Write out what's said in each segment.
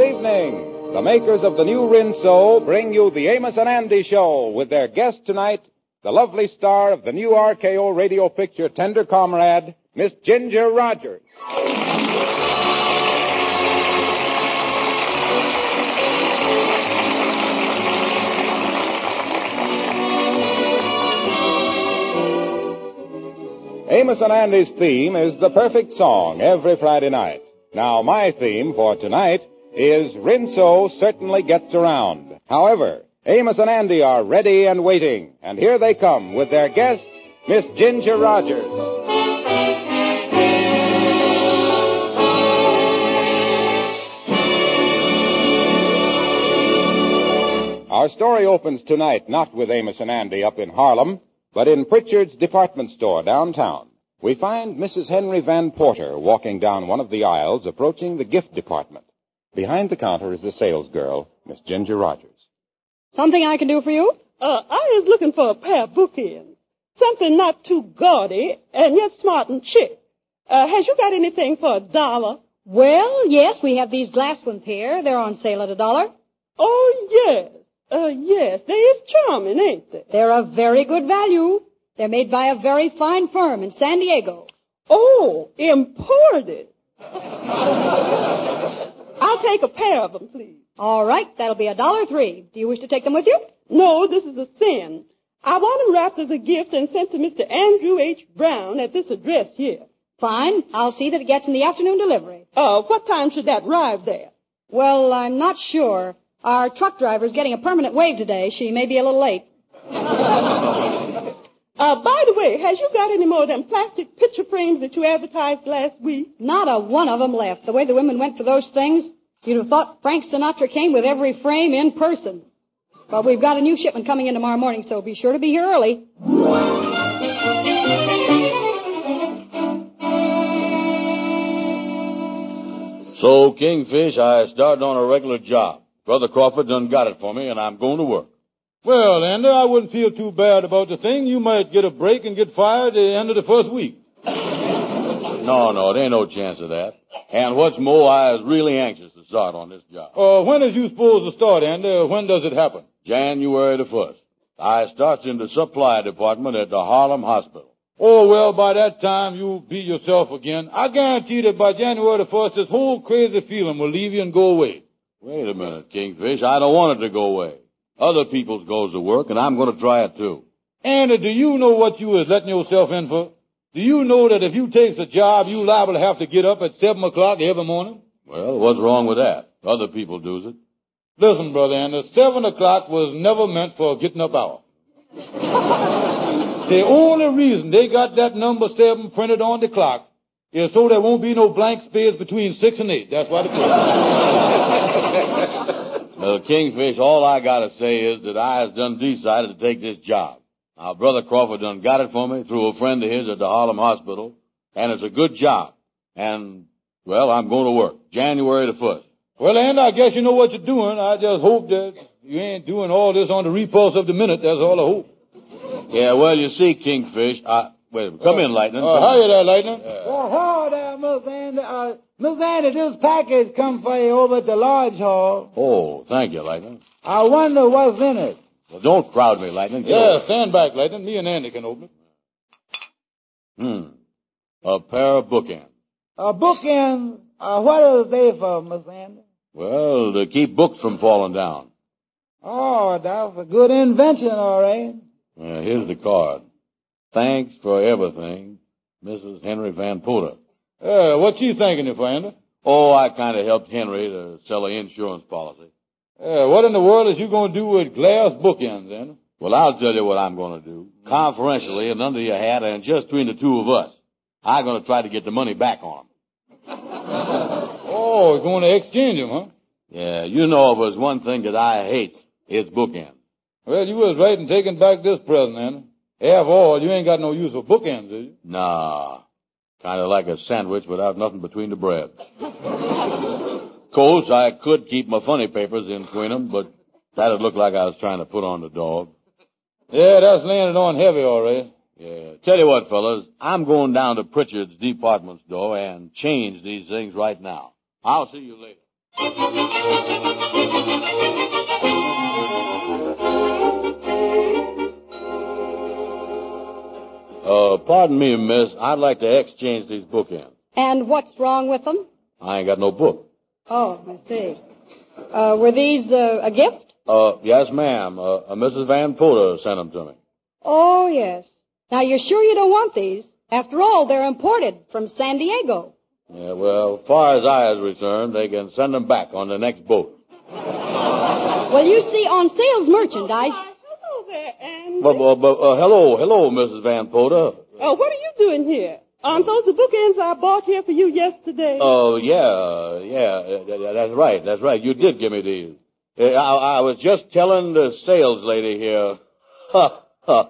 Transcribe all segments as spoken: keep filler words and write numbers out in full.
Good evening. The makers of the new Rinso bring you the Amos and Andy Show with their guest tonight, the lovely star of the new R K O radio picture Tender Comrade, Miss Ginger Rogers. Amos and Andy's theme is the perfect song every Friday night. Now, my theme for tonight is Rinso Certainly Gets Around. However, Amos and Andy are ready and waiting, and here they come with their guest, Miss Ginger Rogers. Our story opens tonight not with Amos and Andy up in Harlem, but in Pritchard's department store downtown. We find Missus Henry Van Porter walking down one of the aisles approaching the gift department. Behind the counter is the salesgirl, Miss Ginger Rogers. Something I can do for you? Uh, I was looking for a pair of bookends. Something not too gaudy and yet smart and chic. Uh, has you got anything for a dollar? Well, yes, we have these glass ones here. They're on sale at a dollar. Oh, yes. Uh, yes, they is charming, ain't they? They're a very good value. They're made by a very fine firm in San Diego. Oh, imported. I'll take a pair of them, please. All right, that'll be a dollar three. Do you wish to take them with you? No, this is a sin. I want them wrapped as a gift and sent to Mister Andrew H. Brown at this address here. Fine. I'll see that it gets in the afternoon delivery. Uh, what time should that arrive there? Well, I'm not sure. Our truck driver's getting a permanent wave today. She may be a little late. Uh, by the way, has you got any more of them plastic picture frames that you advertised last week? Not a one of them left. The way the women went for those things, you'd have thought Frank Sinatra came with every frame in person. But we've got a new shipment coming in tomorrow morning, so be sure to be here early. So, Kingfish, I started on a regular job. Brother Crawford done got it for me, and I'm going to work. Well, Andy, I wouldn't feel too bad about the thing. You might get a break and get fired at the end of the first week. No, no, there ain't no chance of that. And what's more, I was really anxious to start on this job. Uh, when is you supposed to start, Andy? When does it happen? January the first. I starts in the supply department at the Harlem Hospital. Oh, well, by that time, you'll be yourself again. I guarantee that by January the first, this whole crazy feeling will leave you and go away. Wait a minute, Kingfish. I don't want it to go away. Other people's goes to work, and I'm going to try it too. Andy, do you know what you is letting yourself in for? Do you know that if you takes a job, you liable to have to get up at seven o'clock every morning? Well, what's wrong with that? Other people does it. Listen, brother Andy, seven o'clock was never meant for a getting up hour. The only reason they got that number seven printed on the clock is so there won't be no blank space between six and eight. That's why they put it. Well, Kingfish, all I gotta say is that I has done decided to take this job. Our brother Crawford done got it for me through a friend of his at the Harlem Hospital, and it's a good job. And, well, I'm going to work. January the first. Well, Andy, I guess you know what you're doing. I just hope that you ain't doing all this on the repulse of the minute. That's all I hope. Yeah, well, you see, Kingfish, I... Wait, come uh, in, Lightning. Uh, how you there, Lightning? Uh, well, hello there, Miss Andy. Uh, Miss Andy, this package come for you over at the Lodge Hall. Oh, thank you, Lightning. I wonder what's in it. Well, don't crowd me, Lightning. Get yeah, over. Stand back, Lightning. Me and Andy can open it. Hmm. A pair of bookends. A bookend? Uh, what are they for, Miss Andy? Well, to keep books from falling down. Oh, that's a good invention, all right. Uh, here's the card. Thanks for everything, Missus Henry Van Porter. Uh, what's she thanking you for, Andy? Oh, I kind of helped Henry to sell an insurance policy. Uh, what in the world is you going to do with glass bookends, Andy? Well, I'll tell you what I'm going to do. Confidentially and under your hat and just between the two of us, I'm going to try to get the money back on them. Oh, you're going to exchange them, huh? Yeah, you know if there's one thing that I hate, it's bookends. Well, you was right in taking back this present, Andy. After all, you ain't got no use for bookends, do you? Nah. Kind of like a sandwich without nothing between the bread. Of course, I could keep my funny papers in between them, but that'd look like I was trying to put on the dog. Yeah, that's laying it on heavy, all right. Yeah. Tell you what, fellas, I'm going down to Pritchard's department store and change these things right now. I'll see you later. Uh, pardon me, miss. I'd like to exchange these bookends. And what's wrong with them? I ain't got no book. Oh, I see. Uh, were these uh, a gift? Uh, yes, ma'am. Uh, uh, Missus Van Poter sent them to me. Oh, yes. Now, you're sure you don't want these? After all, they're imported from San Diego. Yeah, well, as far as I is concerned, they can send them back on the next boat. Well, you see, on sales merchandise... Why, hello there, Andy. But, but, but uh, hello, hello, Missus Van Poter. Oh, what are you doing here? Aren't those the bookends I bought here for you yesterday? Oh, yeah, uh, yeah, uh, that's right, that's right. You did give me these. Uh, I, I was just telling the sales lady here, ha, ha,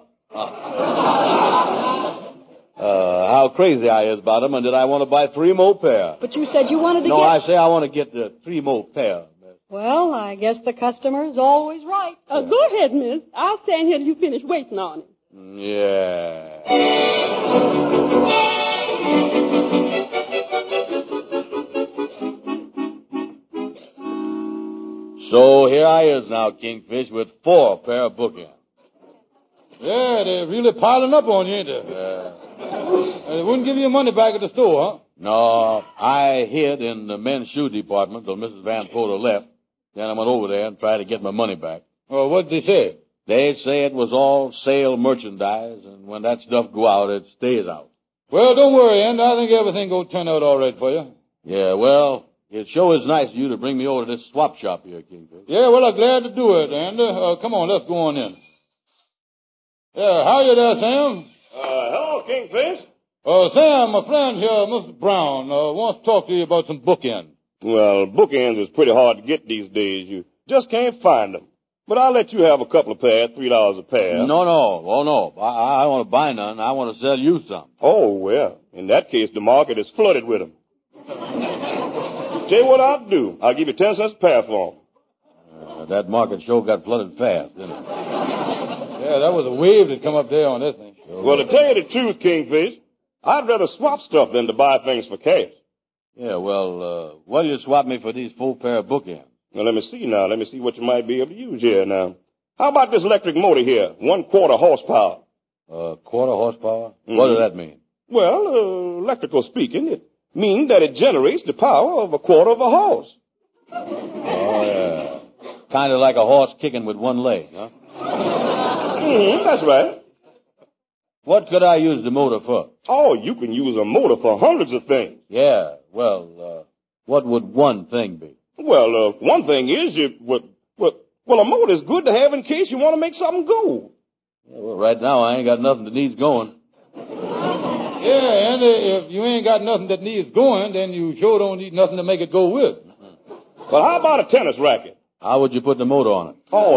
ha. uh, how crazy I is about them, and that I want to buy three more pair. But you said you wanted to No, get... I say I want to get the three more pair. Well, I guess the customer's always right. Uh, go ahead, miss. I'll stand here till you finish waiting on him. Yeah. So here I is now, Kingfish, with four pair of bookends. Yeah, they're really piling up on you, ain't they? Uh, And they wouldn't give you your money back at the store, huh? no, I hid in the men's shoe department till Missus Van Poter left. Then I went over there and tried to get my money back. Well, what'd they say? They say it was all sale merchandise, and when that stuff go out, it stays out. Well, don't worry, Andy. I think everything will turn out all right for you. Yeah, well, it sure is nice of you to bring me over to this swap shop here, Kingfish. Yeah, well, I'm glad to do it, Andy. Uh, come on, let's go on in. Yeah, how you there, Sam? Uh, hello, Kingfish. Uh, Sam, my friend here, Mister Brown, uh, wants to talk to you about some bookends. Well, bookends is pretty hard to get these days. You just can't find them. But I'll let you have a couple of pairs, three dollars a pair. No, no, oh no. I, I don't want to buy none. I want to sell you some. Oh, well, in that case, the market is flooded with them. Tell you what I'll do. I'll give you ten cents a pair for them. Uh, that market sure got flooded fast, didn't it? Yeah, that was a wave that come up there on this thing. Sure. Well, to tell you the truth, Kingfish, I'd rather swap stuff than to buy things for cash. Yeah, well, uh, what do you swap me for these full pair of bookends? Now, let me see now. Let me see what you might be able to use here now. How about this electric motor here? One quarter horsepower. Uh, quarter horsepower? Mm-hmm. What does that mean? Well, uh, electrical speaking, it means that it generates the power of a quarter of a horse. Oh, yeah. Kind of like a horse kicking with one leg, huh? Mm-hmm, that's right. What could I use the motor for? Oh, you can use a motor for hundreds of things. Yeah, well, uh, what would one thing be? Well, uh, one thing is you, well, well, well, a motor is good to have in case you want to make something go. Yeah, well, right now I ain't got nothing that needs going. Yeah, and if you ain't got nothing that needs going, then you sure don't need nothing to make it go with. Well, how about a tennis racket? How would you put the motor on it? Oh,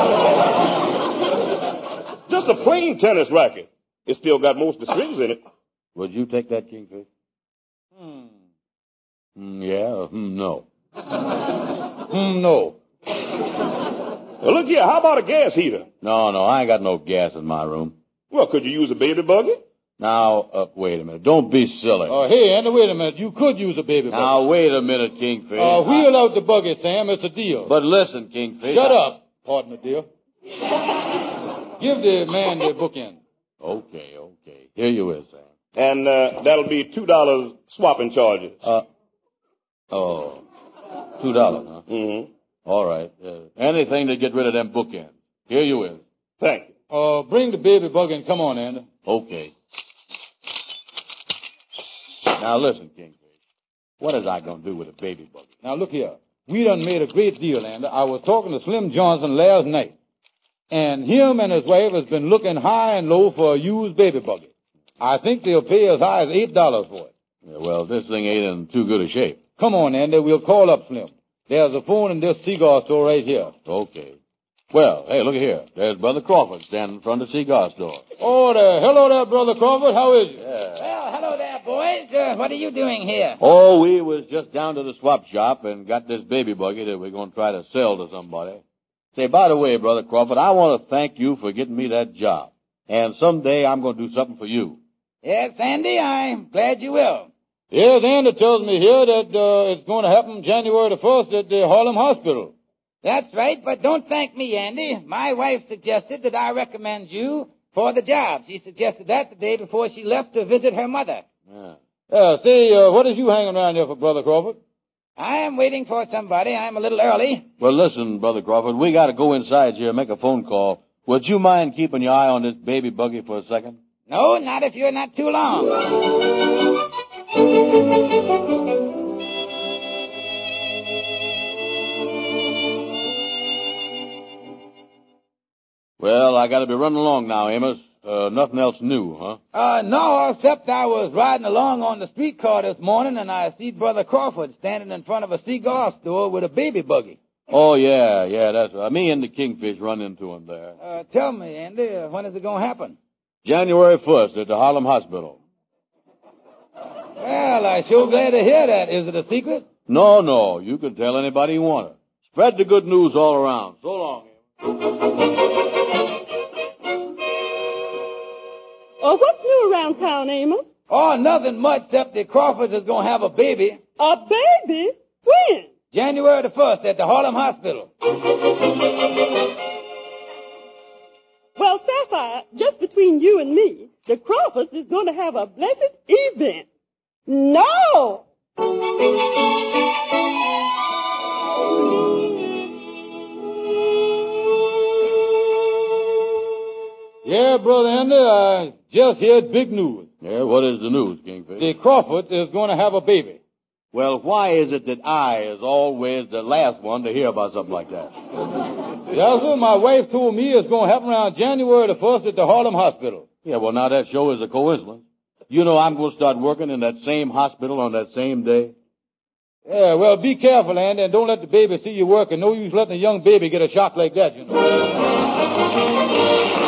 no. Just a plain tennis racket. It's still got most of the strings in it. Would you take that, Kingfish? Hmm. Mm, yeah, hmm, no. Hmm, no. Well, look here. How about a gas heater? No, no, I ain't got no gas in my room. Well, could you use a baby buggy? Now, uh, wait a minute. Don't be silly. Uh, hey, Andy, wait a minute. You could use a baby buggy. Now, wait a minute, Kingfish. Uh, wheel out the buggy, Sam. It's a deal. But listen, Kingfish. Shut I... up, partner dear. Give the man the bookend. Okay, okay. Here you is, Sam. And uh, that'll be two dollars swapping charges. Uh, oh, two dollars, huh? Mm-hmm. All right. Uh, anything to get rid of them bookends. Here you is. Thank you. Uh, bring the baby buggy and come on, Andy. Okay. Now listen, Kingfish. What is I gonna do with a baby buggy? Now look here. We done made a great deal, Andy. I was talking to Slim Johnson last night. And him and his wife has been looking high and low for a used baby buggy. I think they'll pay as high as eight dollars for it. Yeah, well, this thing ain't in too good a shape. Come on, Andy. We'll call up Slim. There's a phone in this cigar store right here. Okay. Well, hey, look here. There's Brother Crawford standing in front of the cigar store. Oh, there. Hello there, Brother Crawford. How is you? Yeah. Well, hello there, boys. Uh, what are you doing here? Oh, we was just down to the swap shop and got this baby buggy that we're going to try to sell to somebody. Say, by the way, Brother Crawford, I want to thank you for getting me that job. And someday I'm going to do something for you. Yes, Sandy, I'm glad you will. Yes, Andy tells me here that uh, it's going to happen January the first at the Harlem Hospital. That's right, but don't thank me, Andy. My wife suggested that I recommend you for the job. She suggested that the day before she left to visit her mother. Yeah. Uh, say, uh, what is you hanging around here for, Brother Crawford? I am waiting for somebody. I'm a little early. Well, listen, Brother Crawford, we got to go inside here and make a phone call. Would you mind keeping your eye on this baby buggy for a second? No, not if you're not too long. Well, I got to be running along now, Amos. Uh, nothing else new, huh? Uh, no, except I was riding along on the streetcar this morning and I see Brother Crawford standing in front of a cigar store with a baby buggy. Oh, yeah, yeah, that's right. Me and the Kingfish run into him there. Uh, tell me, Andy, uh, when is it going to happen? January first at the Harlem Hospital. Well, I'm sure glad to hear that. Is it a secret? No, no, you can tell anybody you want to. Spread the good news all around. So long, Amos. Oh, what's new around town, Amos? Oh, nothing much except that Crawford is going to have a baby. A baby? When? January the first at the Harlem Hospital. Well, Sapphire, just between you and me, the Crawfords is going to have a blessed event. No! Yeah, Brother Andy, I just heard big news. Yeah, what is the news, Kingfish? The Crawford is going to have a baby. Well, why is it that I is always the last one to hear about something like that? Yes, sir, my wife told me it's going to happen around January the first at the Harlem Hospital. Yeah, well, now that show is a coincidence. You know I'm going to start working in that same hospital on that same day. Yeah, well, be careful, Andy, and don't let the baby see you working. No use letting a young baby get a shock like that, you know.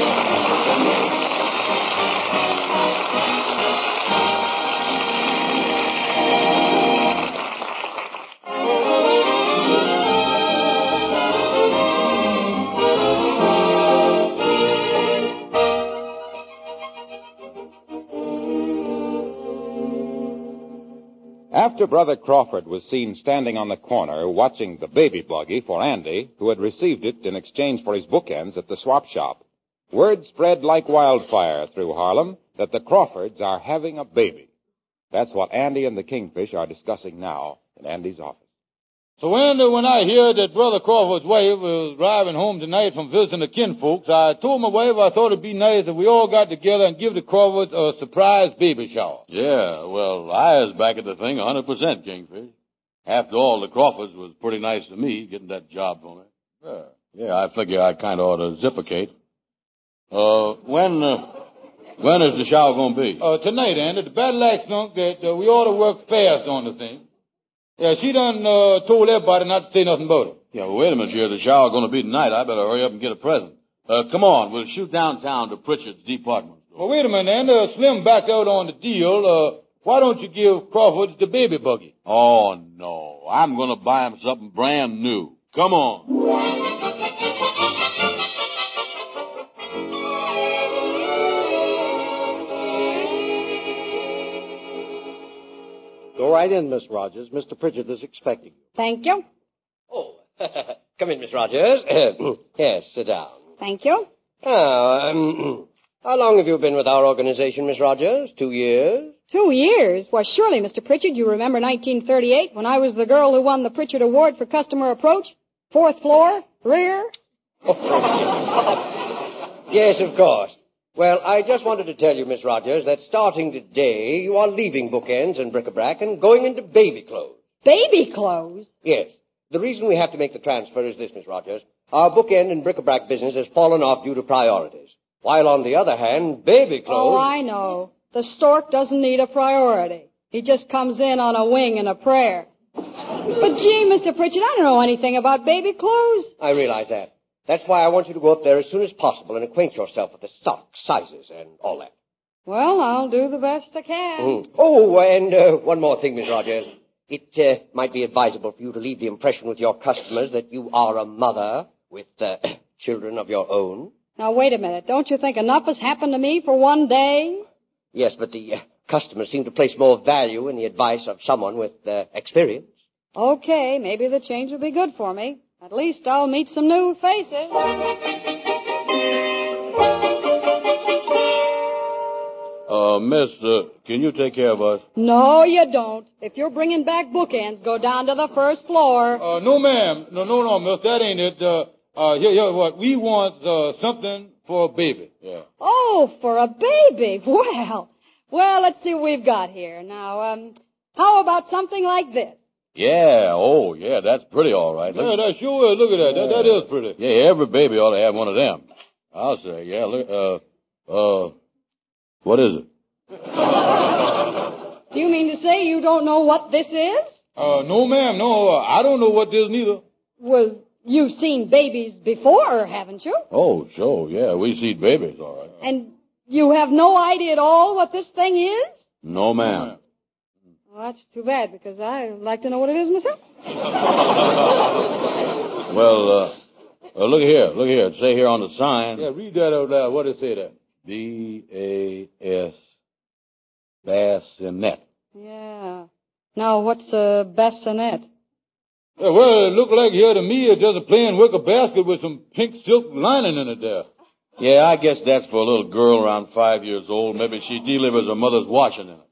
After Brother Crawford was seen standing on the corner watching the baby buggy for Andy, who had received it in exchange for his bookends at the swap shop, word spread like wildfire through Harlem that the Crawfords are having a baby. That's what Andy and the Kingfish are discussing now in Andy's office. So, Andy, when I heard that Brother Crawford's wife was driving home tonight from visiting the kinfolks, I told my wife I thought it'd be nice if we all got together and give the Crawfords a surprise baby shower. Yeah, well, I was back at the thing one hundred percent, Kingfish. After all, the Crawfords was pretty nice to me, getting that job for me. Yeah, yeah, I figure I kind of ought to ziplicate. Uh, when, uh, when is the shower going to be? Uh, tonight, Andy. The battle axe thunk that uh, we ought to work fast on the thing. Yeah, she done uh, told everybody not to say nothing about it. Yeah, well, wait a minute, here. The shower going to be tonight. I better hurry up and get a present. Uh, come on, we'll shoot downtown to Pritchard's department store. Well, wait a minute, Andy. Uh, Slim backed out on the deal. Uh, why don't you give Crawford the baby buggy? Oh, no. I'm going to buy him something brand new. Come on. Go right in, Miss Rogers. Mister Pritchard is expecting you. Thank you. Oh, come in, Miss Rogers. Yes, sit down. Thank you. Ah, um, how long have you been with our organization, Miss Rogers? Two years? Two years? Well, surely, Mister Pritchard, you remember nineteen thirty-eight when I was the girl who won the Pritchard Award for customer approach? Fourth floor, rear? Yes, of course. Well, I just wanted to tell you, Miss Rogers, that starting today, you are leaving bookends and bric-a-brac and going into baby clothes. Baby clothes? Yes. The reason we have to make the transfer is this, Miss Rogers. Our bookend and bric-a-brac business has fallen off due to priorities. While on the other hand, baby clothes... Oh, I know. The stork doesn't need a priority. He just comes in on a wing and a prayer. But gee, Mister Pritchard, I don't know anything about baby clothes. I realize that. That's why I want you to go up there as soon as possible and acquaint yourself with the stock, sizes, and all that. Well, I'll do the best I can. Mm. Oh, and uh, one more thing, Miss Rogers. It uh, might be advisable for you to leave the impression with your customers that you are a mother with uh, children of your own. Now, wait a minute. Don't you think enough has happened to me for one day? Yes, but the uh, customers seem to place more value in the advice of someone with uh, experience. Okay, maybe the change will be good for me. At least I'll meet some new faces. Uh, miss, uh, can you take care of us? No, you don't. If you're bringing back bookends, go down to the first floor. Uh, no, ma'am. No, no, no, miss. That ain't it. Uh, uh, here, here, what? We want, uh, something for a baby. Yeah. Oh, for a baby. Well, well, let's see what we've got here. Now, um, how about something like this? Yeah, oh, yeah, that's pretty all right. Yeah, that sure is. Look at that. That, that is pretty. Yeah, every baby ought to have one of them. I'll say, yeah, look, uh, uh, what is it? Do you mean to say you don't know what this is? Uh, no, ma'am, no. Uh, I don't know what this neither. Well, you've seen babies before, haven't you? Oh, sure, yeah, we see babies, all right. And you have no idea at all what this thing is? No, ma'am. Well, that's too bad, because I'd like to know what it is myself. Well, uh, uh, look here, look here. It say here on the sign. Yeah, read that out loud. What does it say there? B A S Bassinet. Yeah. Now, what's a bassinet? Yeah, well, it looked like here to me it's just a plain wicker basket with some pink silk lining in it there. Yeah, I guess that's for a little girl around five years old. Maybe she delivers her mother's washing in it.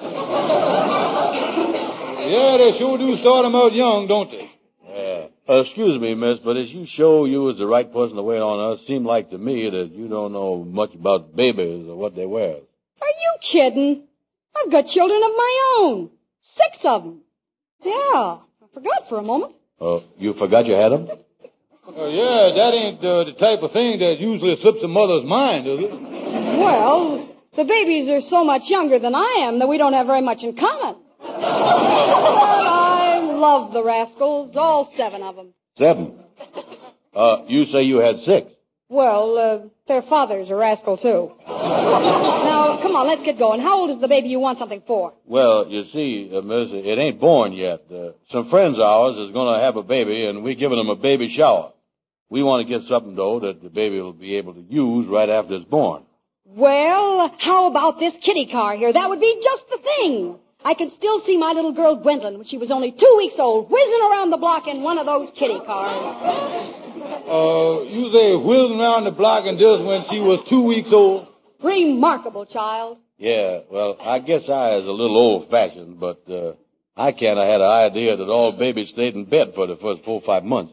Yeah, they sure do start them out young, don't they? Yeah. Uh, excuse me, miss, but as you show you was the right person to wait on us, seemed like to me that you don't know much about babies or what they wear. Are you kidding? I've got children of my own. Six of them. Yeah. I forgot for a moment. Uh, you forgot you had them? Uh, yeah, that ain't uh, the type of thing that usually slips a mother's mind, is it? Well, the babies are so much younger than I am that we don't have very much in common. But I love the rascals, all seven of them. Seven? Uh, you say you had six? Well, uh, their father's a rascal, too. Now, come on, let's get going. How old is the baby you want something for? Well, you see, uh, miss, it ain't born yet. Uh, some friends of ours is going to have a baby, and we're giving them a baby shower. We want to get something, though, that the baby will be able to use right after it's born. Well, how about this kitty car here? That would be just the thing. I can still see my little girl Gwendolyn when she was only two weeks old, whizzing around the block in one of those kitty cars. Uh, you say whizzing around the block and just when she was two weeks old? Remarkable child. Yeah, well, I guess I was a little old-fashioned, but uh, I kind of had an idea that all babies stayed in bed for the first four or five months.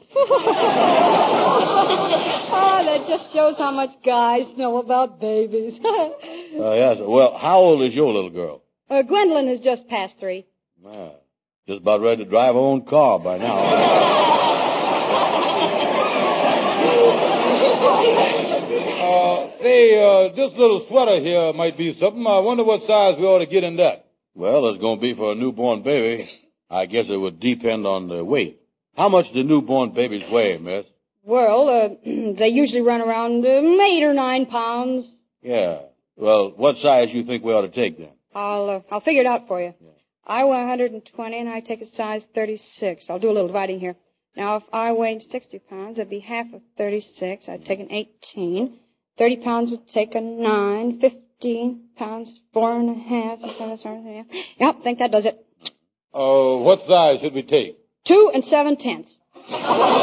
Oh, that just shows how much guys know about babies. uh, yes. Well, how old is your little girl? Uh, Gwendolyn has just passed three. Ah, just about ready to drive her own car by now. uh, say, uh, this little sweater here might be something. I wonder what size we ought to get in that. Well, it's going to be for a newborn baby. I guess it would depend on the weight. How much do newborn babies weigh, miss? Well, uh, they usually run around um, eight or nine pounds. Yeah. Well, what size you think we ought to take then? I'll uh, I'll figure it out for you. Yeah. I weigh one hundred twenty and I take a size thirty-six. I'll do a little dividing here. Now, if I weighed sixty pounds, that'd be half of thirty-six. I'd take an eighteen. thirty pounds would take a nine. fifteen pounds, four and a half. Yeah, yep, I think that does it. Uh, what size should we take? Two and seven tenths. Uh,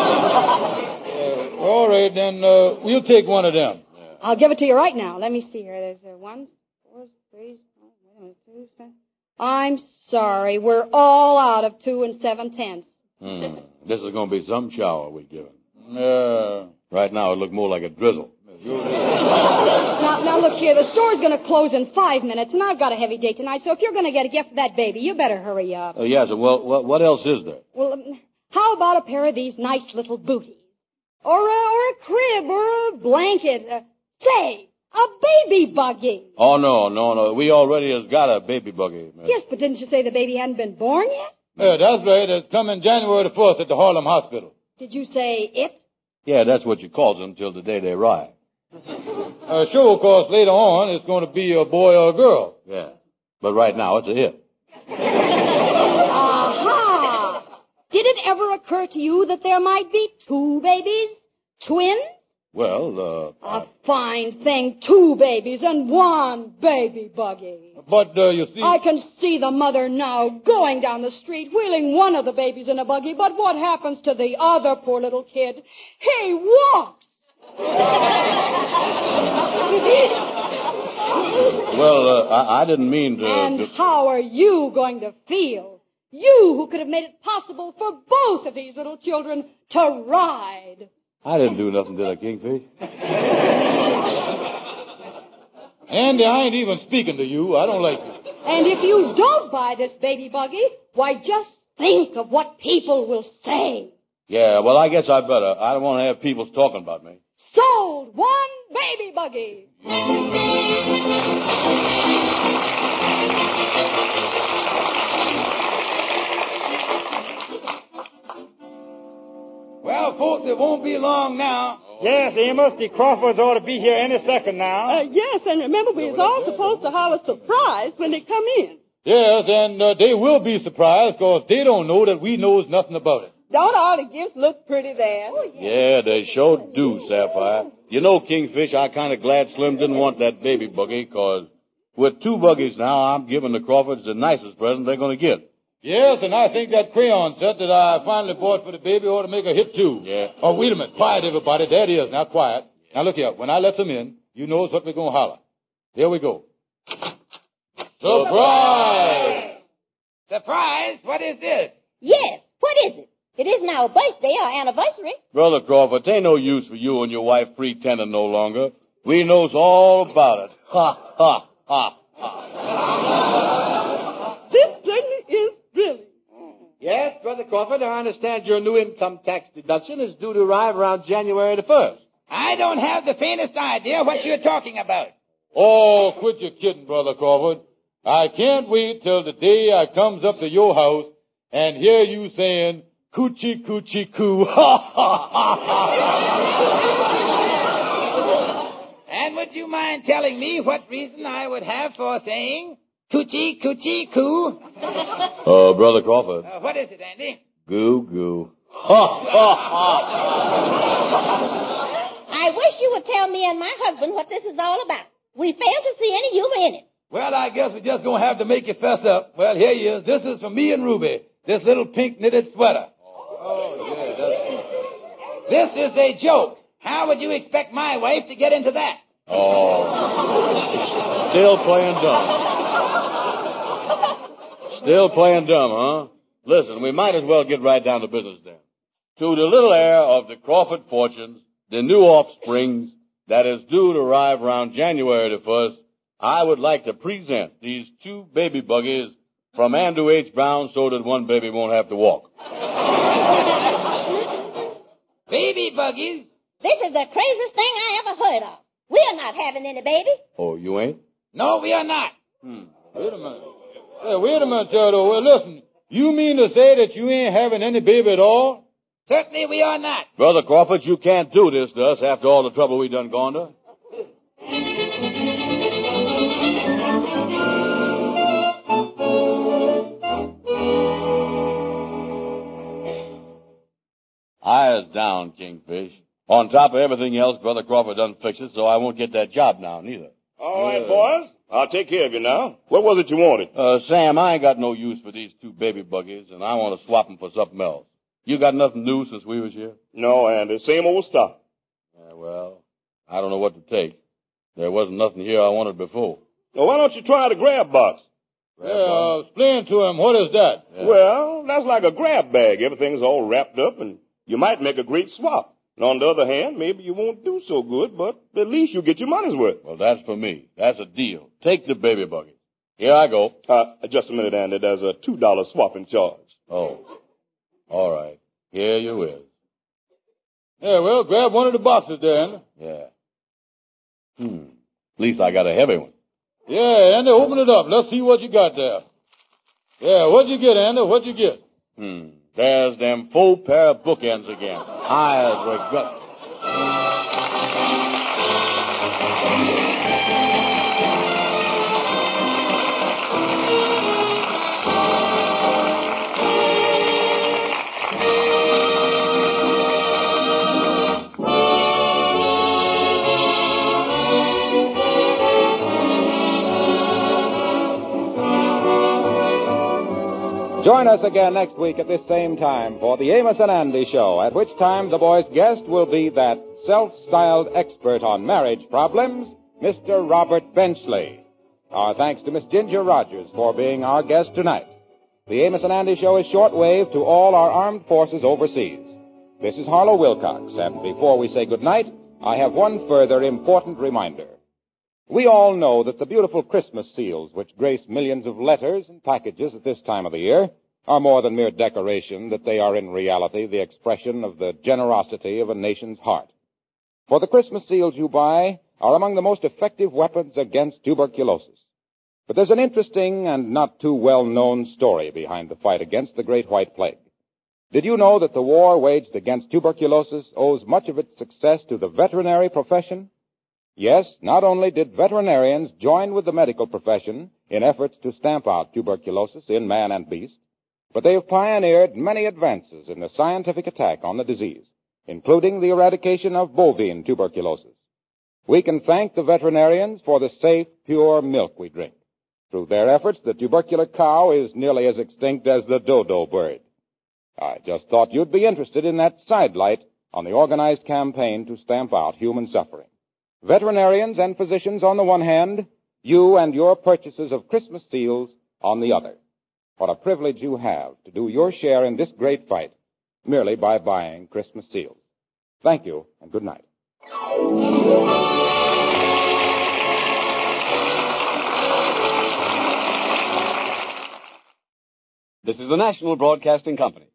all right, then, uh, we'll take one of them. Yeah. I'll give it to you right now. Let me see here. There's uh, one, four, three, four, two, seven. I'm sorry. We're all out of two and seven tenths. Hmm. This is going to be some shower we're giving. Uh, Right now, it look more like a drizzle. Now, now look here. The store's going to close in five minutes, and I've got a heavy day tonight. So if you're going to get a gift for that baby, you better hurry up. Uh, yes, well, what, what else is there? Well, um, how about a pair of these nice little booties, or a, or a crib, or a blanket? Uh, say, a baby buggy. Oh, no, no, no. We already has got a baby buggy, miss. Yes, but didn't you say the baby hadn't been born yet? yeah, that's right. It's coming January the fourth at the Harlem Hospital. Did you say it? Yeah, that's what you calls them till the day they arrive. Uh, sure, of course, later on, it's going to be a boy or a girl. Yeah. But right now, it's a hit. Aha! Did it ever occur to you that there might be two babies? Twins? Well, uh... A fine thing, two babies and one baby buggy. But, uh, you see... I can see the mother now going down the street, wheeling one of the babies in a buggy, but what happens to the other poor little kid? He walks! Well, uh, I, I didn't mean to... And to... how are you going to feel? You who could have made it possible for both of these little children to ride. I didn't do nothing, did I, Kingfish? Andy, I ain't even speaking to you. I don't like you. And if you don't buy this baby buggy, why, just think of what people will say. Yeah, well, I guess I better. I don't want to have people talking about me. Sold one baby buggy. Well, folks, it won't be long now. Yes, Amos, the Crawfords ought to be here any second now. Uh, yes, and remember, we was all supposed to holler surprise when they come in. Yes, and uh, they will be surprised because they don't know that we knows nothing about it. Don't all the gifts look pretty there? Yeah, they sure do, Sapphire. You know, Kingfish, I kind of glad Slim didn't want that baby buggy, because with two buggies now, I'm giving the Crawfords the nicest present they're going to get. Yes, and I think that crayon set that I finally bought for the baby ought to make a hit, too. Yeah. Oh, wait a minute. Quiet, everybody. There it is. Now, quiet. Now, look here. When I let them in, you knows what we're going to holler. Here we go. Surprise! Surprise? What is this? Yes, what is it? It isn't our birthday or anniversary. Brother Crawford, it ain't no use for you and your wife pretending no longer. We knows all about it. Ha, ha, ha, ha. This certainly is thrilling. Yes, Brother Crawford, I understand your new income tax deduction is due to arrive around January the first. I don't have the faintest idea what you're talking about. Oh, quit your kidding, Brother Crawford. I can't wait till the day I comes up to your house and hear you saying, coochie coochie coo. Ha, ha, ha, ha. And would you mind telling me what reason I would have for saying coochie coochie coo? Uh, Brother Crawford. Uh, what is it, Andy? Goo goo. Ha, ha, ha. I wish you would tell me and my husband what this is all about. We fail to see any humor in it. Well, I guess we're just going to have to make you fess up. Well, here he is. This is for me and Ruby. This little pink knitted sweater. Oh, yeah, that's... This is a joke. How would you expect my wife to get into that? Oh. Still playing dumb. Still playing dumb, huh? Listen, we might as well get right down to business then. To the little heir of the Crawford fortunes, the new offsprings that is due to arrive around January the first, I would like to present these two baby buggies from Andrew H. Brown so that one baby won't have to walk. Baby buggies? This is the craziest thing I ever heard of. We're not having any baby. Oh, you ain't? No, we are not. Hmm. Wait a minute. Hey, wait a minute, Theodore. Well, listen. You mean to say that you ain't having any baby at all? Certainly we are not. Brother Crawford, you can't do this to us after all the trouble we done gone to. Eyes down, Kingfish. On top of everything else, Brother Crawford done fix it, so I won't get that job now, neither. All right, boys. I'll take care of you now. What was it you wanted? Uh, Sam, I ain't got no use for these two baby buggies, and I want to swap them for something else. You got nothing new since we was here? No, Andy. Same old stuff. Yeah, well, I don't know what to take. There wasn't nothing here I wanted before. Well, why don't you try the grab box? Yeah, uh, explain to him, what is that? Yeah. Well, that's like a grab bag. Everything's all wrapped up, and you might make a great swap. And on the other hand, maybe you won't do so good, but at least you'll get your money's worth. Well, that's for me. That's a deal. Take the baby buggy. Here I go. Uh, just a minute, Andy. There's a two dollar swapping charge. Oh. All right. Here you is. Yeah, well, grab one of the boxes there, Andy. Yeah. Hmm. At least I got a heavy one. Yeah, Andy, open it up. Let's see what you got there. Yeah, what'd you get, Andy? What'd you get? Hmm. There's them full pair of bookends again. High as we got. Join us again next week at this same time for the Amos and Andy Show, at which time the boy's guest will be that self-styled expert on marriage problems, Mister Robert Benchley. Our thanks to Miss Ginger Rogers for being our guest tonight. The Amos and Andy Show is shortwave to all our armed forces overseas. This is Harlow Wilcox, and before we say goodnight, I have one further important reminder. We all know that the beautiful Christmas seals which grace millions of letters and packages at this time of the year are more than mere decoration, that they are in reality the expression of the generosity of a nation's heart. For the Christmas seals you buy are among the most effective weapons against tuberculosis. But there's an interesting and not too well-known story behind the fight against the Great White Plague. Did you know that the war waged against tuberculosis owes much of its success to the veterinary profession? Yes, not only did veterinarians join with the medical profession in efforts to stamp out tuberculosis in man and beast, but they have pioneered many advances in the scientific attack on the disease, including the eradication of bovine tuberculosis. We can thank the veterinarians for the safe, pure milk we drink. Through their efforts, the tubercular cow is nearly as extinct as the dodo bird. I just thought you'd be interested in that sidelight on the organized campaign to stamp out human suffering. Veterinarians and physicians on the one hand, you and your purchases of Christmas seals on the other. What a privilege you have to do your share in this great fight merely by buying Christmas seals. Thank you, and good night. This is the National Broadcasting Company.